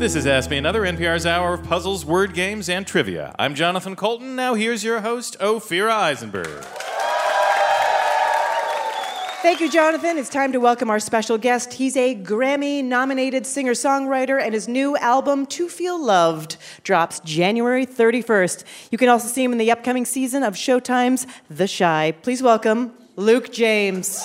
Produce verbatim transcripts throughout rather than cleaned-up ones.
This is Ask Me Another, N P R's hour of puzzles, word games, and trivia. I'm Jonathan Colton. Now here's your host, Ophira Eisenberg. Thank you, Jonathan. It's time to welcome our special guest. He's a Grammy-nominated singer-songwriter, and his new album, To Feel Loved, drops January thirty-first. You can also see him in the upcoming season of Showtime's The Chi. Please welcome Luke James.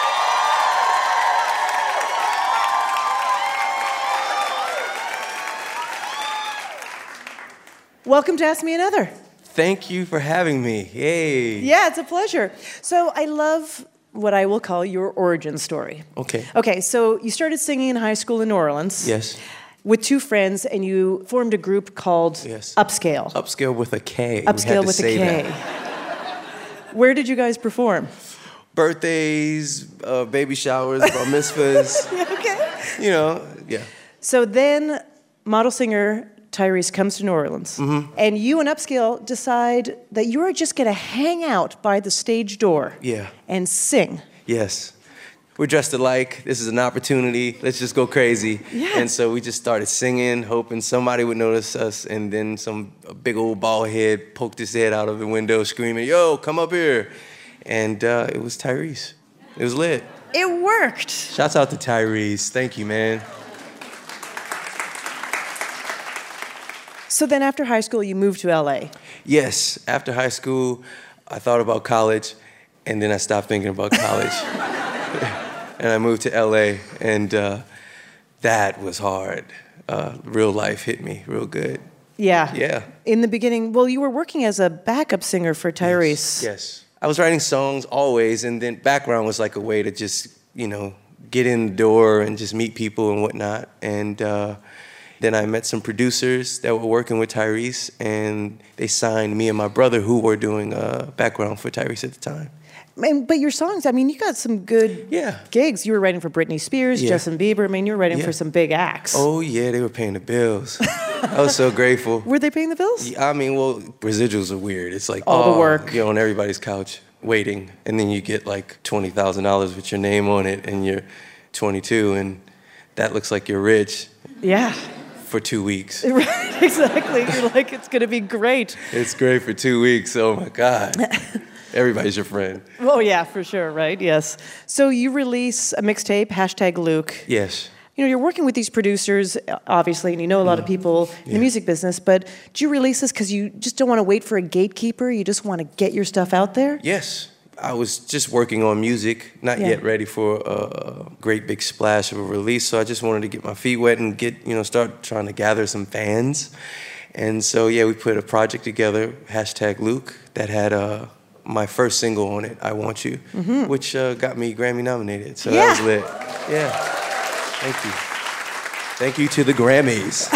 Welcome to Ask Me Another. Thank you for having me. Yay. Yeah, it's a pleasure. So I love what I will call your origin story. Okay. Okay, so you started singing in high school in New Orleans. Yes. With two friends, and you formed a group called Yes. Upscale. Upscale with a K. We Upscale had to with say a K. that. Where did you guys perform? Birthdays, uh, baby showers, bar mitzvahs. Okay. You know, yeah. So then, model singer Tyrese comes to New Orleans, Mm-hmm. and you and Upscale decide that you are just going to hang out by the stage door Yeah. and sing. Yes. We're dressed alike. This is an opportunity. Let's just go crazy. Yeah. And so we just started singing, hoping somebody would notice us. And then some a big old bald head poked his head out of the window screaming, "Yo, come up here." And uh, it was Tyrese. It was lit. It worked. Shouts out to Tyrese. Thank you, man. So then after high school, you moved to L A. Yes, after high school, I thought about college, and then I stopped thinking about college. And I moved to L A, and uh, that was hard. Uh, real life hit me real good. Yeah. Yeah. In the beginning, well, you were working as a backup singer for Tyrese. Yes. yes. I was writing songs always, and then background was like a way to just, you know, get in the door and just meet people and whatnot. And uh, then I met some producers that were working with Tyrese, and they signed me and my brother, who were doing uh, background for Tyrese at the time. And, but your songs, I mean, you got some good Yeah. gigs. You were writing for Britney Spears, Yeah. Justin Bieber. I mean, you were writing Yeah. for some big acts. Oh, yeah, they were paying the bills. I was so grateful. Were they paying the bills? I mean, well, residuals are weird. It's like, All the oh, work. You're on everybody's couch waiting, and then you get like twenty thousand dollars with your name on it, and you're twenty-two, and that looks like you're rich Yeah. for two weeks. Right, exactly. You're like, it's going to be great. It's great for two weeks. Oh, my God. Everybody's your friend. Oh, yeah, for sure, right? Yes. So you release a mixtape, hashtag Luke. Yes. You know, you're working with these producers, obviously, and you know a lot of people in the Yeah. music business, but do you release this because you just don't want to wait for a gatekeeper? You just want to get your stuff out there? Yes. I was just working on music, not Yeah. yet ready for a great big splash of a release, so I just wanted to get my feet wet and get, you know, start trying to gather some fans. And so, yeah, we put a project together, hashtag Luke, that had uh, my first single on it, I Want You, Mm-hmm. which uh, got me Grammy nominated, so Yeah. that was lit. Yeah, thank you. Thank you to the Grammys.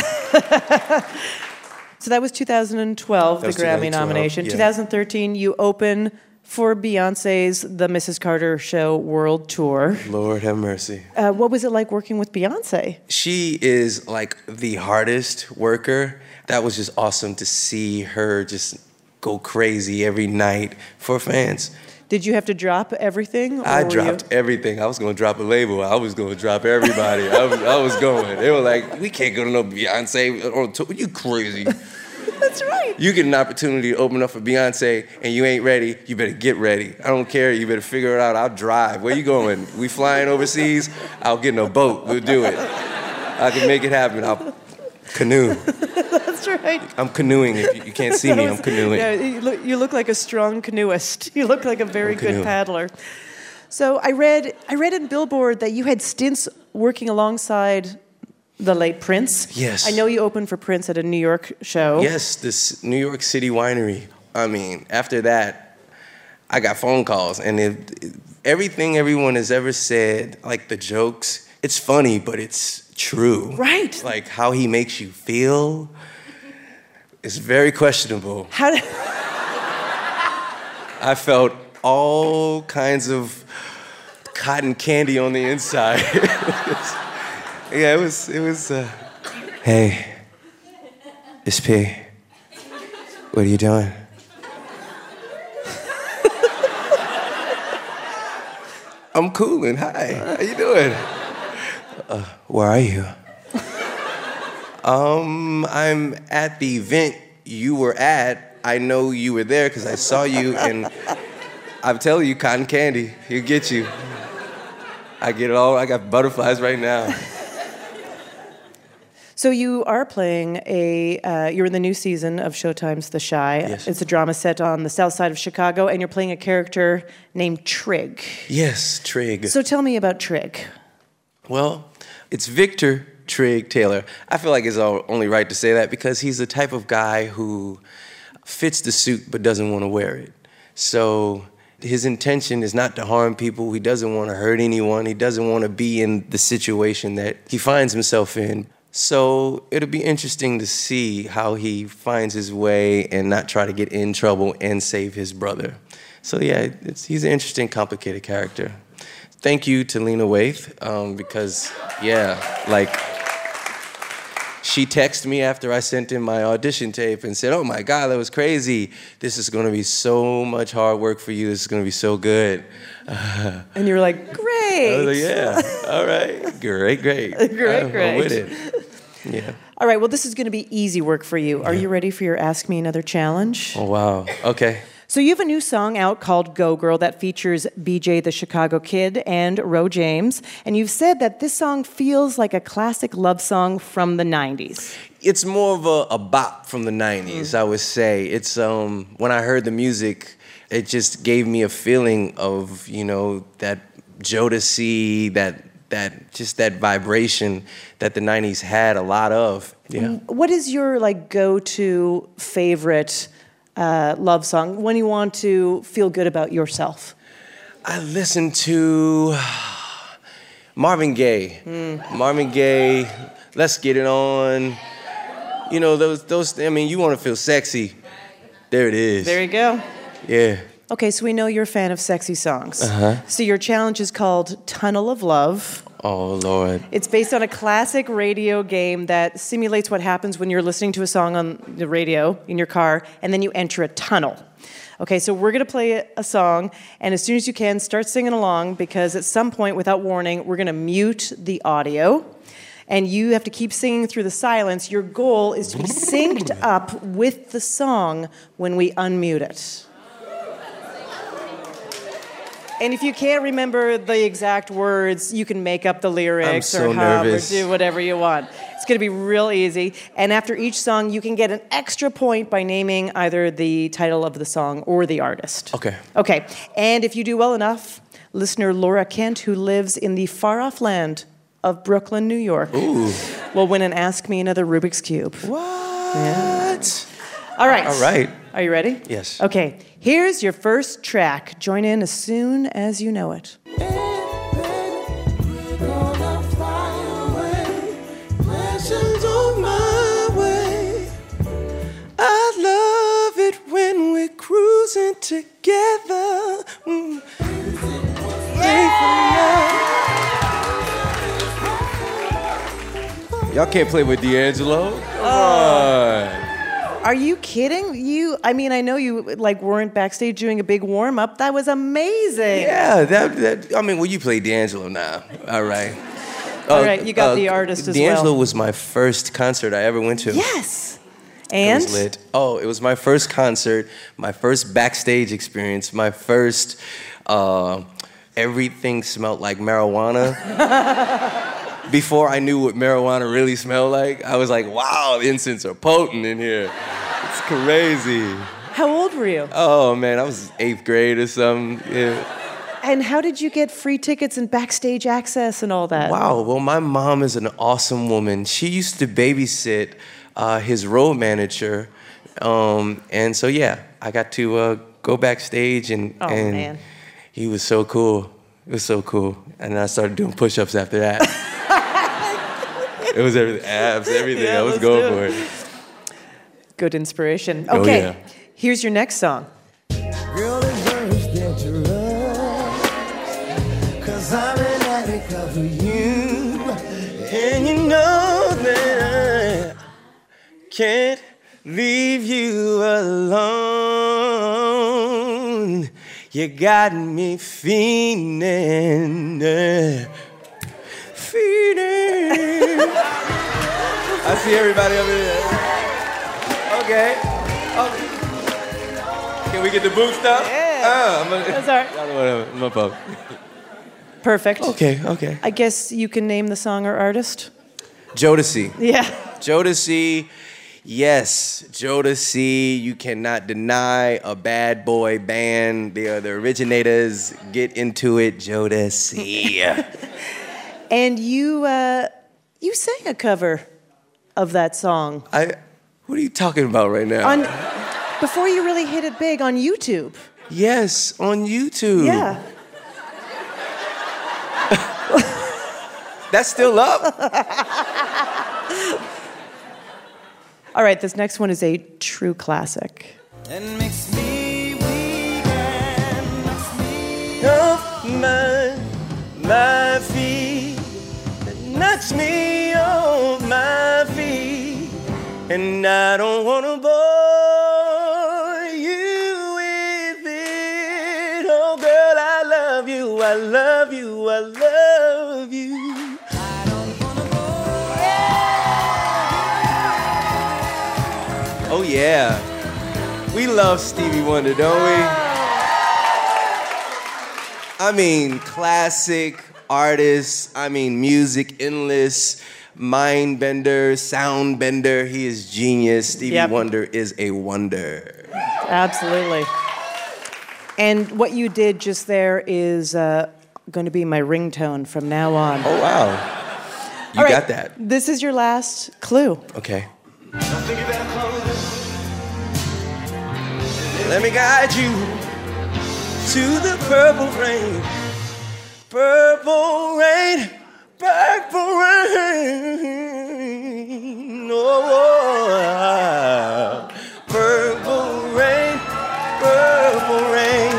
So that was two thousand twelve, That the was Grammy twenty twelve, nomination. yeah. two thousand thirteen, you open for Beyonce's The Missus Carter Show World Tour. Lord have mercy. Uh, what was it like working with Beyonce? She is like the hardest worker. That was just awesome to see her just go crazy every night for fans. Did you have to drop everything? or I were dropped you- everything. I was going to drop a label. I was going to drop everybody. I was, I was going. They were like, we can't go to no Beyonce. Or to, you crazy. That's right. You get an opportunity to open up for Beyonce and you ain't ready, you better get ready. I don't care. You better figure it out. I'll drive. Where you going? We flying overseas? I'll get in a boat. We'll do it. I can make it happen. I'll canoe. That's right. I'm canoeing. If you, you can't see me, I'm canoeing. Yeah, you look, you look like a strong canoeist. You look like a very I'm good canoeing. paddler. So I read, I read in Billboard that you had stints working alongside the late Prince. Yes. I know you opened for Prince at a New York show. Yes, this New York City winery. I mean, after that, I got phone calls, and it, it, everything everyone has ever said, like the jokes, it's funny, but it's true. Right. Like how he makes you feel is very questionable. How did, I felt all kinds of cotton candy on the inside. Yeah, it was, it was, uh, hey, it's P. What are you doing? I'm coolin'. Hi, how you doing? Uh, where are you? Um, I'm at the event you were at. I know you were there because I saw you, and I'm telling you, cotton candy, he'll get you. I get it all. I got butterflies right now. So you are playing a, uh, you're in the new season of Showtime's The Chi. Yes. It's a drama set on the south side of Chicago, and you're playing a character named Trig. Yes, Trig. So tell me about Trig. Well, it's Victor Trig Taylor. I feel like it's all, only right to say that because he's the type of guy who fits the suit but doesn't want to wear it. So his intention is not to harm people. He doesn't want to hurt anyone. He doesn't want to be in the situation that he finds himself in. So it'll be interesting to see how he finds his way and not try to get in trouble and save his brother. So yeah, it's, he's an interesting, complicated character. Thank you to Lena Waithe, um, because, yeah, like, she texted me after I sent in my audition tape and said, oh my God, that was crazy. This is gonna be so much hard work for you. This is gonna be so good. Uh, and you're like, great. I was like, yeah, all right, great, great. great, I'm, great. I'm with it. Yeah. All right, well, this is gonna be easy work for you. Are you ready for your Ask Me Another challenge? Oh, wow, okay. So you have a new song out called Go Girl that features B J the Chicago Kid and Ro James, and you've said that this song feels like a classic love song from the nineties. It's more of a, a bop from the nineties, mm. I would say. It's um when I heard the music, it just gave me a feeling of, you know, that Jodeci, that that just that vibration that the nineties had a lot of. Yeah. What is your like go-to favorite Uh, love song when you want to feel good about yourself? I listen to Marvin Gaye. Mm. Marvin Gaye, Let's Get It On. You know, those, those. I mean, you want to feel sexy. There it is. There you go. Yeah. Okay, so we know you're a fan of sexy songs. Uh-huh. So your challenge is called Tunnel of Love. Oh, Lord. It's based on a classic radio game that simulates what happens when you're listening to a song on the radio in your car, and then you enter a tunnel. Okay, so we're going to play a song, and as soon as you can, start singing along, because at some point, without warning, we're going to mute the audio, and you have to keep singing through the silence. Your goal is to be synced up with the song when we unmute it. And if you can't remember the exact words, you can make up the lyrics I'm so or hum nervous. or do whatever you want. It's going to be real easy. And after each song, you can get an extra point by naming either the title of the song or the artist. Okay. Okay. And if you do well enough, listener Laura Kent, who lives in the far-off land of Brooklyn, New York, Ooh. will win an Ask Me Another Rubik's Cube. What? Yeah. All right. All right. Are you ready? Yes. Okay. Here's your first track. Join in as soon as you know it. I love it when we're cruising together. Mm. Yeah. Y'all can't play with D'Angelo. Come on. Are you kidding? You, I mean, I know you like weren't backstage doing a big warm up. That was amazing. Yeah, that, that I mean, well, you play D'Angelo now. All right. All uh, right, you got uh, the artist as D'Angelo well. was my first concert I ever went to. Yes. And? It was lit. Oh, it was my first concert, my first backstage experience, my first, uh, everything smelled like marijuana. Before I knew what marijuana really smelled like, I was like, wow, the incense are potent in here. It's crazy. How old were you? Oh, man, I was eighth grade or something. Yeah. And how did you get free tickets and backstage access and all that? Wow, well, my mom is an awesome woman. She used to babysit uh, his road manager. Um, and so, yeah, I got to uh, go backstage, and, oh, and man. He was so cool. It was so cool. And I started doing push-ups after that. It was everything, abs, everything. Yeah, I was let's going do for it. it. Good inspiration. Oh, Okay, yeah. Here's your next song. Girl, it burns dangerous, 'cause I'm an addict of you. And you know that I can't leave you alone. You got me feeling, uh, feeling. I see everybody over there. Okay. okay. Can we get the boot stuff? Yeah. Uh, I'm gonna, That's all right. Whatever. My fault. Perfect. Okay, okay. I guess you can name the song or artist? Jodeci. Yeah. Jodeci. Yes, Jodeci. You cannot deny a bad boy band. They are the originators. Get into it, Jodeci. And you, uh, you sang a cover of that song. I. What are you talking about right now? On, before you really hit it big on YouTube. Yes, on YouTube. Yeah. That's still up? All right, this next one is a true classic. And makes me weak and makes me Off my, my feet. Knocks me off my feet. And I don't wanna bore you with it. Oh girl, I love you, I love you, I love you. Oh yeah, we love Stevie Wonder, don't we? I mean, classic artist, I mean, music endless, mind bender, sound bender, he is genius. Stevie Yep. Wonder is a wonder. Absolutely. And what you did just there is uh, going to be my ringtone from now on. Oh wow, you All right, got that. This is your last clue. Okay. Let me guide you to the purple rain. Purple rain, purple rain. Oh, purple rain, purple rain.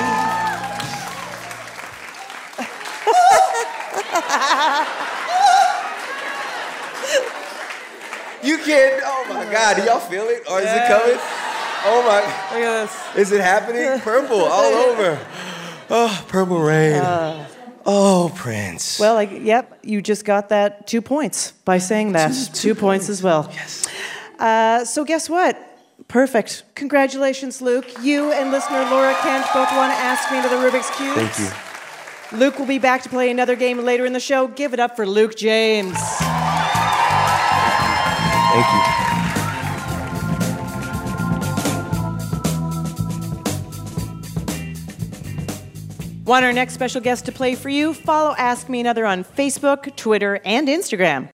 You can't, oh my God, do y'all feel it? Or is it coming? Oh my, Look at this. is it happening? Purple all over. Oh, purple rain. Uh, oh, Prince. Well, like, yep, you just got that two points by saying that. Two- Two, two points as well. Yes. Uh, so guess what? Perfect. Congratulations, Luke. You and listener Laura Kent both won Ask Me Another Rubik's Cube. Thank you. Luke will be back to play another game later in the show. Give it up for Luke James. Thank you. Want our next special guest to play for you? Follow Ask Me Another on Facebook, Twitter, and Instagram.